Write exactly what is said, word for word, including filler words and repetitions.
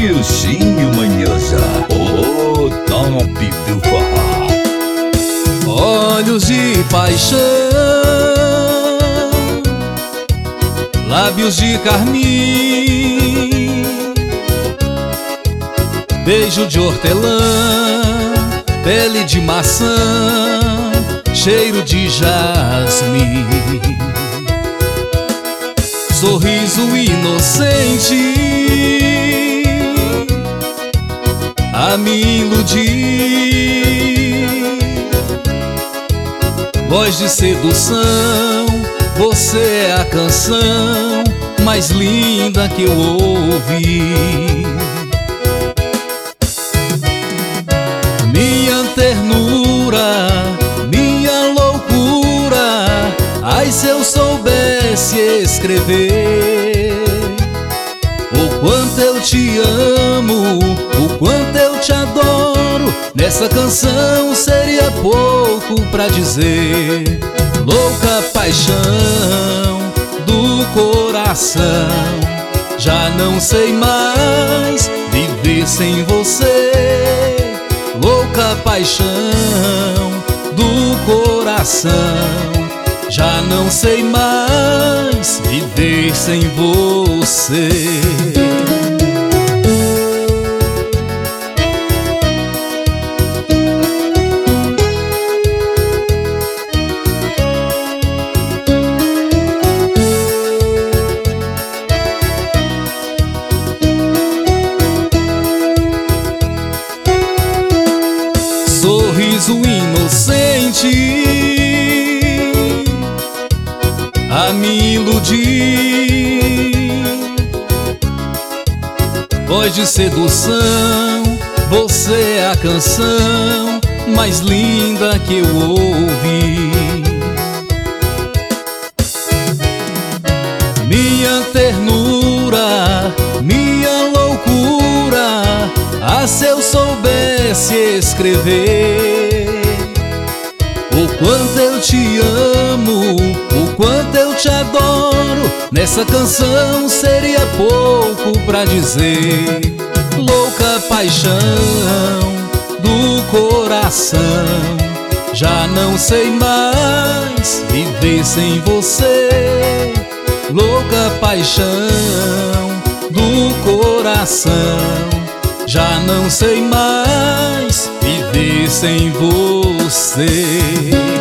Nilcinho Manhosa, o top do forró. Olhos de paixão, lábios de carmim, beijo de hortelã, pele de maçã, cheiro de jasmim, sorriso inocente a me iludir, voz de sedução, você é a canção mais linda que eu ouvi. Minha ternura, minha loucura, ai se eu soubesse escrever o quanto eu te amo, o quanto eu te adoro, nessa canção seria pouco pra dizer. Louca paixão do coração, já não sei mais viver sem você. Louca paixão do coração, já não sei mais viver sem você. Sorriso inocente a me iludir, voz de sedução, você é a canção mais linda que eu ouvi. Minha ternura, minha loucura, ah, se eu soubesse escrever o quanto eu te amo, o quanto eu te adoro, nessa canção seria pouco pra dizer. Louca paixão do coração, já não sei mais viver sem você. Louca paixão do coração, já não sei mais viver sem você.